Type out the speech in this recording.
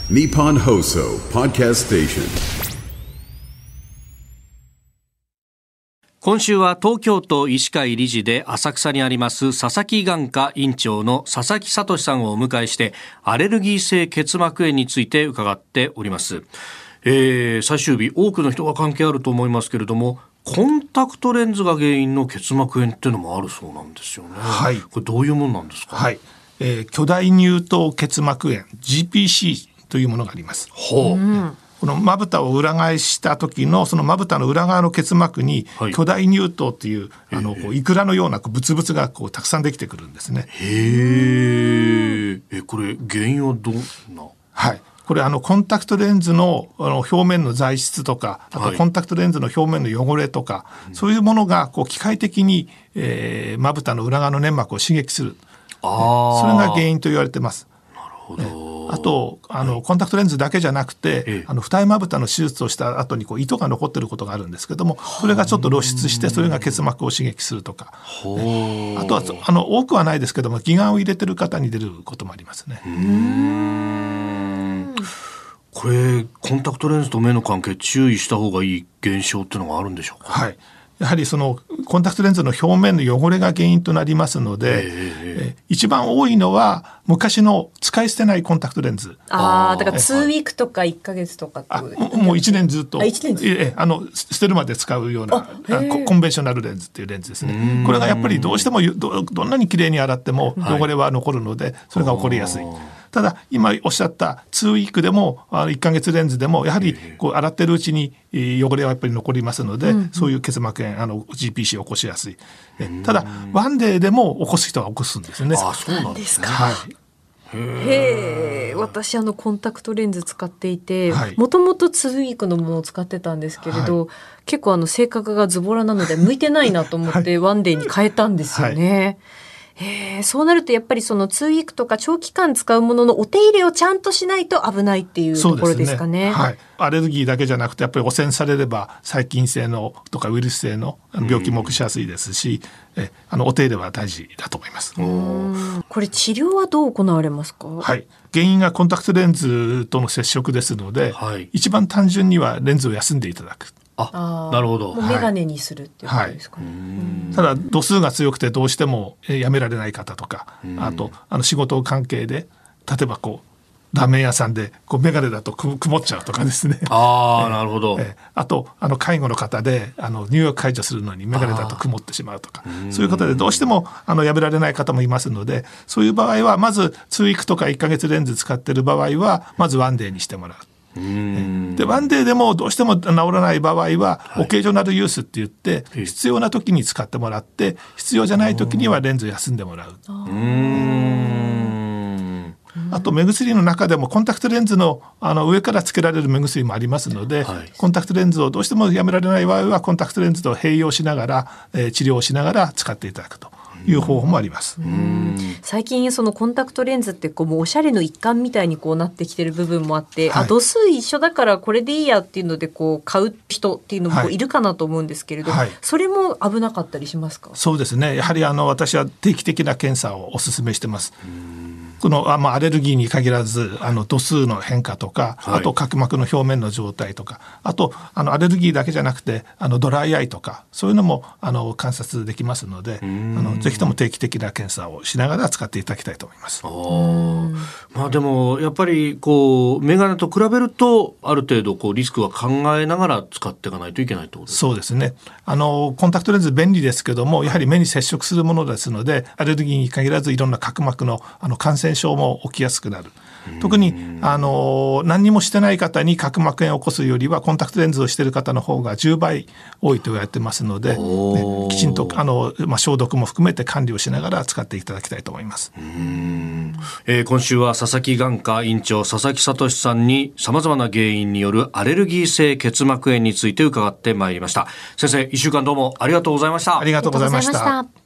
Nippon Hoso Podcast Station。 今週は東京都医師会理事で浅草にあります佐々木眼科院長の佐々木聡さんをお迎えしてアレルギー性結膜炎について伺っております。最終日、多くの人が関係あると思いますけれども、コンタクトレンズが原因の結膜炎っていうのもあるそうなんですよね。 はい、 これどういうものなんですか？ はい、巨大乳頭結膜炎 GPC というものがあります。 ほう。 このまぶたを裏返した時のそのまぶたの裏側の結膜に巨大乳頭という、こうイクラのようなブツブツがこうたくさんできてくるんですね。 へえ。これ原因はどんな？ はい、これコンタクトレンズの表面の材質とか、あとコンタクトレンズの表面の汚れとか、そういうものがこう機械的にまぶたの裏側の粘膜を刺激する。それが原因と言われてます。 なるほど。 あとコンタクトレンズだけじゃなくて、二重まぶたの手術をした後にこう糸が残っていることがあるんですけども、それがちょっと露出してそれが結膜を刺激するとか、あとは多くはないですけども義眼を入れてる方に出ることもありますね。 これコンタクトレンズと目の関係、注意した方がいい現象っていうのがあるんでしょうか？ はい、やはりそのコンタクトレンズの表面の汚れが原因となりますので、一番多いのは昔の使い捨てないコンタクトレンズ。 だから2ウィークとか1ヶ月とかってもう1年ずっと 1年捨てるまで使うようなコンベンショナルレンズっていうレンズですね。これがやっぱりどうしても どんなにきれいに洗っても汚れは残るので、それが起こりやすい。ただ今おっしゃった2ウィークでも1ヶ月レンズでもやはりこう洗ってるうちに汚れはやっぱり残りますので、そういう結膜炎GPC を起こしやすい。ただワンデーでも起こす人は起こすんですね。 そうなんですか。 はい。 私コンタクトレンズ使っていて、もともと2ウィークのものを使ってたんですけれど、結構性格がズボラなので向いてないなと思ってワンデーに変えたんですよね。そうなるとやっぱりその2ウィークとか長期間使うもののお手入れをちゃんとしないと危ないっていうところですかね。 はい、アレルギーだけじゃなくてやっぱり汚染されれば細菌性のとかウイルス性の病気も起こしやすいですし、お手入れは大事だと思います。 これ治療はどう行われますか？ はい、原因がコンタクトレンズとの接触ですので、一番単純にはレンズを休んでいただく。 なるほど。 もうメガネにするっていうことですかね。 ただ度数が強くてどうしてもやめられない方とか、あと仕事関係で例えばこうラーメン屋さんでこうメガネだと曇っちゃうとかですね。 なるほど。 あと介護の方で入浴介助するのにメガネだと曇ってしまうとか、そういうことでどうしてもやめられない方もいますので、そういう場合はまず2ウィークとか1ヶ月レンズ使ってる場合はまずワンデーにしてもらう。でワンデーでもどうしても治らない場合は、オケージョナルユースって言って必要な時に使ってもらって、必要じゃない時にはレンズを休んでもらう。あと目薬の中でもコンタクトレンズの上からつけられる目薬もありますので、コンタクトレンズをどうしてもやめられない場合はコンタクトレンズと併用しながら、治療をしながら使っていただくという方法もあります。 最近そのコンタクトレンズってもうおしゃれの一環みたいになってきてる部分もあって、度数一緒だからこれでいいやっていうので買う人っていうのもいるかなと思うんですけれど、それも危なかったりしますか？ そうですね、やはり私は定期的な検査をお勧めしてます。このアレルギーに限らず度数の変化とか、あと角膜の表面の状態とか、あとアレルギーだけじゃなくてドライアイとかそういうのも観察できますので、ぜひとも定期的な検査をしながら使っていただきたいと思います。 でもやっぱりメガネと比べるとある程度リスクは考えながら使っていかないといけないってことですか？ そうですね。コンタクトレンズ便利ですけども、やはり目に接触するものですので、アレルギーに限らずいろんな角膜の感染症も起きやすくなる。特に何にもしてない方に角膜炎を起こすよりはコンタクトレンズをしている方の方が10倍多いと言われてますので、きちんと消毒も含めて管理をしながら使っていただきたいと思います。 今週は佐々木眼科院長佐々木聡さんに様々な原因によるアレルギー性結膜炎について伺ってまいりました。先生、1週間どうもありがとうございました。 ありがとうございました。